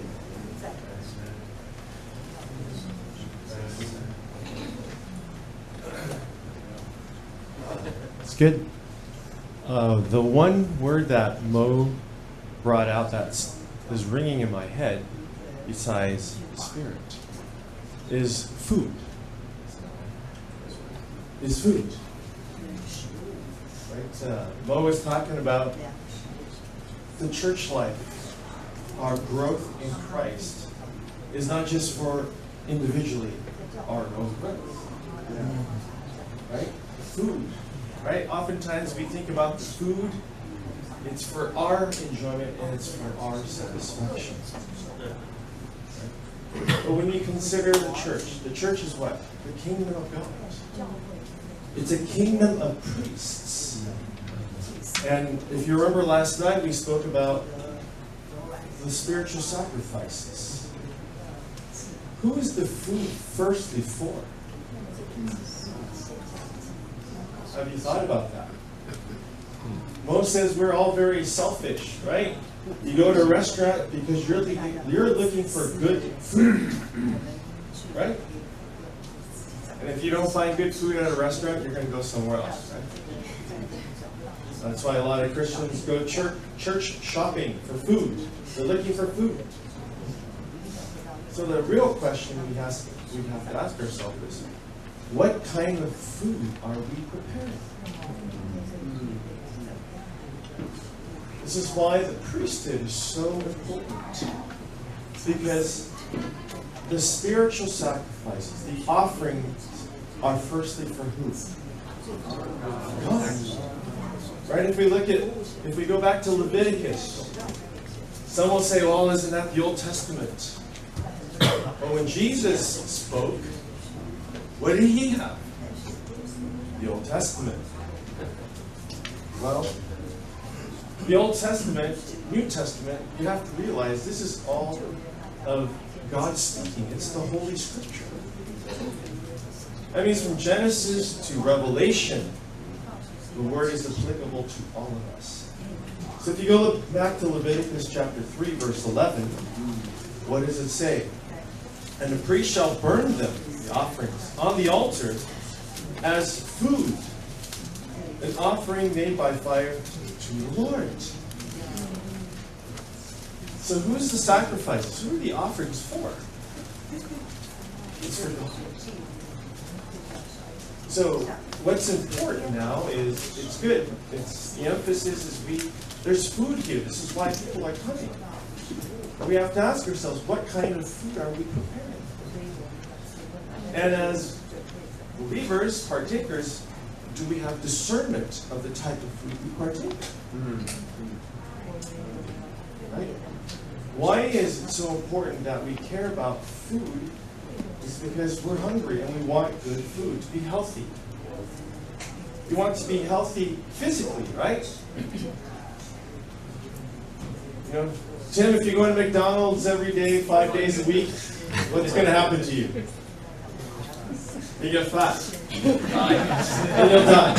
It's good. The one word that Mo brought out that is ringing in my head, besides spirit, is food. Is food. Right? Mo was talking about the church life. Our growth in Christ is not just for individually our own growth. Right? Food. Right? Oftentimes we think about the food, it's for our enjoyment and it's for our satisfaction. Right? But when you consider the church is what? The kingdom of God. It's a kingdom of priests. And if you remember last night, we spoke about the spiritual sacrifices. Who is the food firstly for? Have you thought about that? Mo says we're all very selfish, right? You go to a restaurant because you're looking for good food, right? And if you don't find good food at a restaurant, you're going to go somewhere else, right? That's why a lot of Christians go church shopping for food. They're looking for food. So the real question we have to ask ourselves is, what kind of food are we preparing? This is why the priesthood is so important. Because the spiritual sacrifices, the offerings, are firstly for who? God. Right? If we go back to Leviticus, some will say, well, isn't that the Old Testament? But when Jesus spoke, what did He have? The Old Testament. Well, the Old Testament, New Testament, you have to realize this is all of God speaking. It's the Holy Scripture. That means from Genesis to Revelation, the Word is applicable to all of us. So if you go back to Leviticus chapter 3, verse 11, what does it say? And the priest shall burn them, the offerings, on the altar as food, an offering made by fire to the Lord. So who's the sacrifices? Who are the offerings for? It's for God. So what's important now is, it's good. The emphasis is there's food here. This is why people are coming. We have to ask ourselves, what kind of food are we preparing? And as believers, partakers, do we have discernment of the type of food we partake in? Right? Why is it so important that we care about food? It's because we're hungry and we want good food, to be healthy. We want to be healthy physically, right? You know, Tim, if you go to McDonald's every day, 5 days a week, what's going to happen to you? You get fat. And you'll die.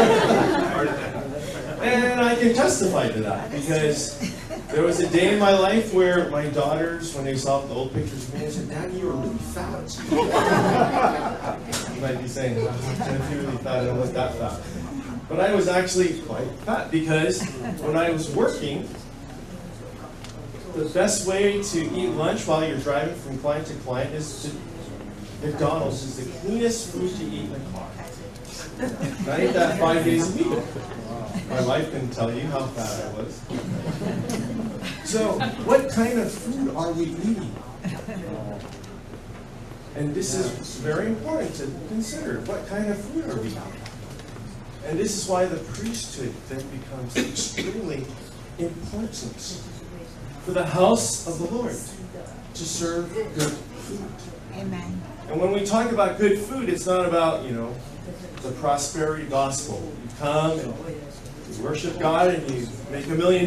And I can testify to that because there was a day in my life where my daughters, when they saw the old pictures of me, they said, "Daddy, you're really fat." You might be saying, "If you're really fat, I don't look that fat." But I was actually quite fat because when I was working, the best way to eat lunch while you're driving from client to client is to McDonald's is the cleanest food to eat in the car. And I ate that 5 days a week. My wife can tell you how fat I was. So, what kind of food are we eating? And this is very important to consider. What kind of food are we eating? And this is why the priesthood then becomes extremely important for the house of the Lord to serve good food. Amen. And when we talk about good food, it's not about, the prosperity gospel. You come and You worship God and you make $1 million.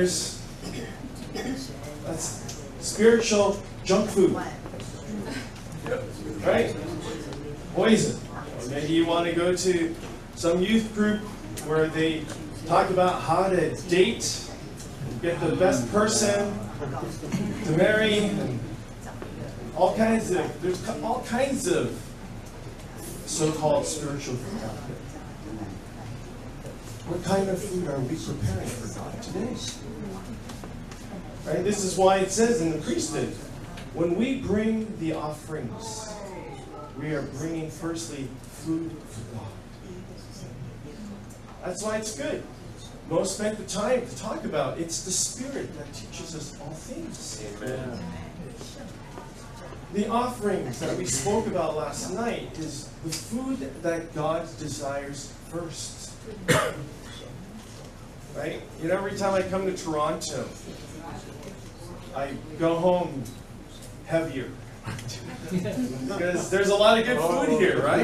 That's spiritual junk food. Right? Poison. Or maybe you want to go to some youth group where they talk about how to date, get the best person to marry, and there's all kinds of so-called spiritual food out there. What kind of food are we preparing for God today? Right? This is why it says in the priesthood, when we bring the offerings, we are bringing firstly food for God. That's why it's good. Most spent the time to talk about it's the Spirit that teaches us all things. Amen. The offerings that we spoke about last night is the food that God desires first. Right? You know, every time I come to Toronto, I go home heavier. Because there's a lot of good food here, right?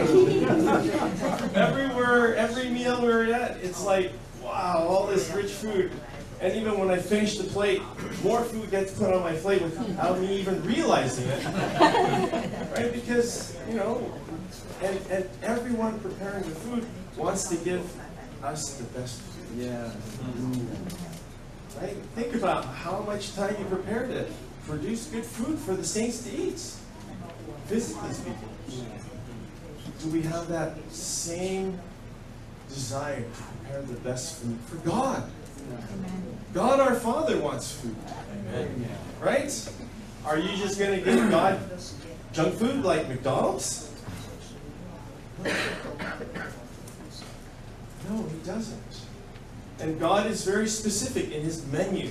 Every meal we're at, it's like, wow, all this rich food. And even when I finish the plate, more food gets put on my plate without me even realizing it. Right? Because, you know, and everyone preparing the food wants to give us the best food. Yeah. Right? Think about how much time you prepare to produce good food for the saints to eat. Physically speaking. Do we have that same desire to prepare the best food for God? God our Father wants food. Amen. Right? Are you just going to give God junk food like McDonald's? No, He doesn't. And God is very specific in His menu.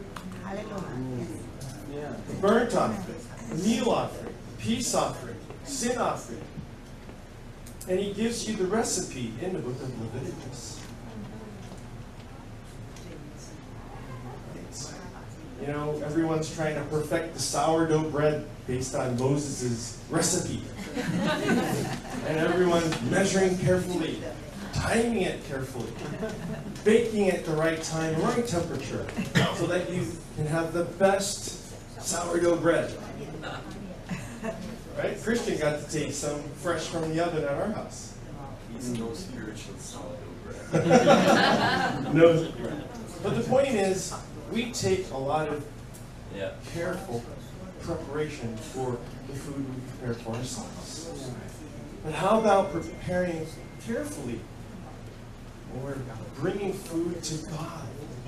The burnt offering, the meal offering, the peace offering, sin offering. And He gives you the recipe in the book of Leviticus. You know, everyone's trying to perfect the sourdough bread based on Moses' recipe. And everyone's measuring carefully, timing it carefully, baking it at the right time, right temperature, so that you can have the best sourdough bread. Right? Christian got to take some fresh from the oven at our house. He's no spiritual sourdough bread. No. But the point is, we take a lot of careful preparation for the food we prepare for ourselves. But how about preparing carefully when we're bringing food to God?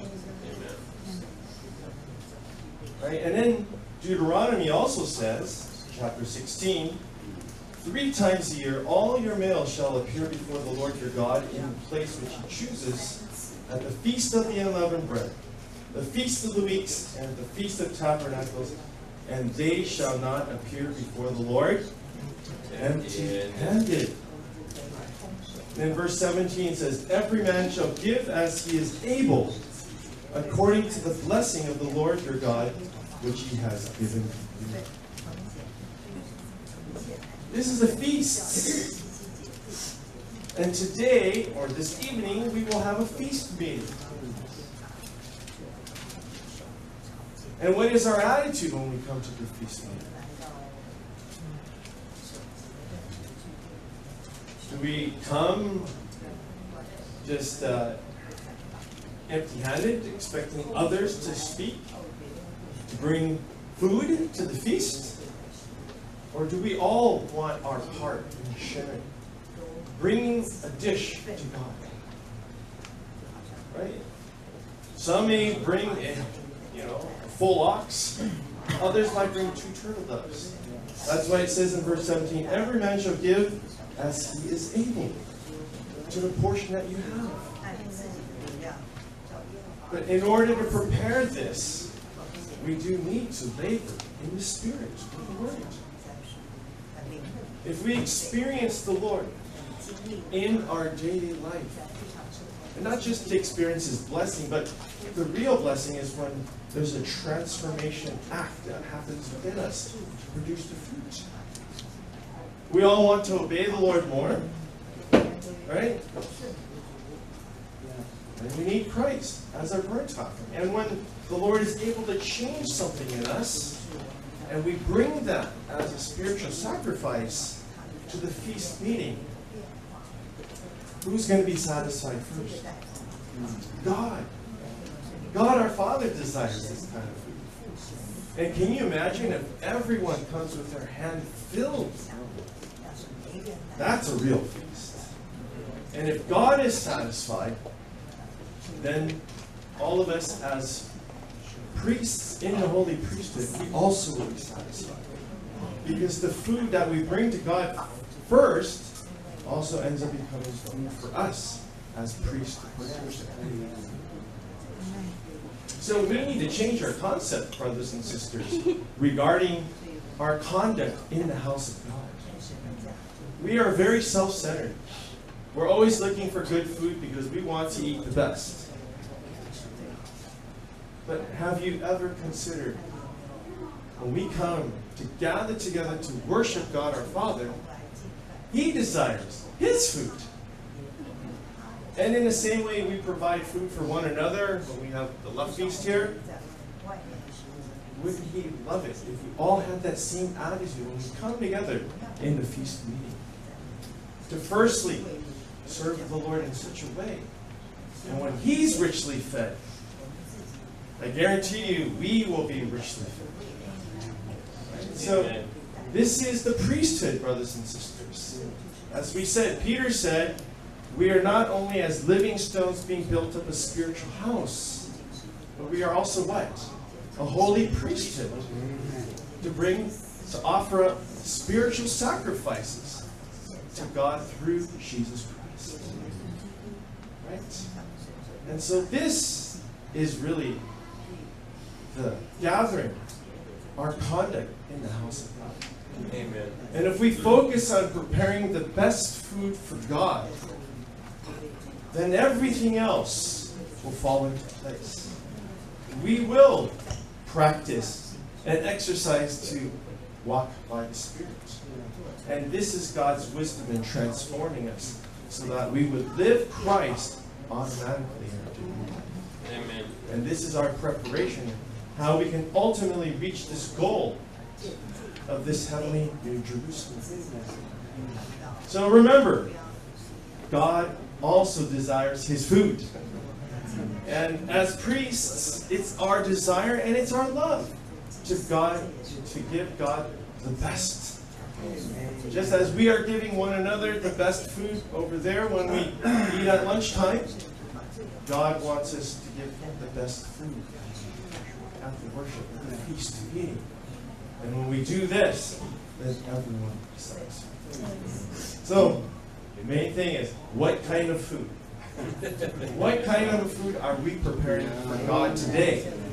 Right? And then Deuteronomy also says, chapter 16, 3 times a year all your males shall appear before the Lord your God in the place which He chooses, at the feast of the unleavened bread, the feast of the weeks, and the feast of tabernacles, and they shall not appear before the Lord empty-handed. And verse 17 says, every man shall give as he is able, according to the blessing of the Lord your God, which He has given you. This is a feast. And today, or this evening, we will have a feast meeting. And what is our attitude when we come to the feast meeting? Do we come just empty-handed, expecting others to speak, to bring food to the feast? Or do we all want our part in sharing, bringing a dish to God? Right? Some may bring a full ox. Others might bring 2 turtle doves. That's why it says in verse 17, every man shall give as he is able, to the portion that you have. But in order to prepare this, we do need to labor in the Spirit, with the Word. If we experience the Lord in our daily life, and not just to experience His blessing, but the real blessing is when there's a transformation act that happens within us to produce the fruit. We all want to obey the Lord more, right? And we need Christ as our burnt offering. And when the Lord is able to change something in us, and we bring that as a spiritual sacrifice to the feast meeting, who's going to be satisfied first? God. God our Father desires this kind of food. And can you imagine if everyone comes with their hand filled? That's a real feast. And if God is satisfied, then all of us as priests in the holy priesthood, we also will be satisfied. Because the food that we bring to God first also ends up becoming food for us as priests. So we need to change our concept, brothers and sisters, regarding our conduct in the house of God. We are very self-centered. We're always looking for good food because we want to eat the best. But have you ever considered when we come to gather together to worship God our Father, He desires His food. And in the same way we provide food for one another when we have the love feast here, wouldn't He love it if we all had that same attitude when we come together in the feast meeting? To firstly serve the Lord in such a way. And when He's richly fed, I guarantee you, we will be richly fed. So, this is the priesthood, brothers and sisters. As we said, Peter said, we are not only as living stones being built up a spiritual house, but we are also what? A holy priesthood. To offer up spiritual sacrifices to God through Jesus Christ. Right? And so this is really the gathering, our conduct in the house of God. Amen. And if we focus on preparing the best food for God, then everything else will fall into place. We will practice and exercise to walk by the Spirit. And this is God's wisdom in transforming us so that we would live Christ automatically in our daily life. Amen. And this is our preparation, how we can ultimately reach this goal of this heavenly New Jerusalem. So remember, God also desires His food. And as priests, it's our desire and it's our love to God, to give God the best. Just as we are giving one another the best food over there when we eat at lunchtime, God wants us to give Him the best food at the worship, at the feast meeting. And when we do this, then everyone will be satisfied. So, the main thing is, what kind of food? What kind of food are we preparing for God today?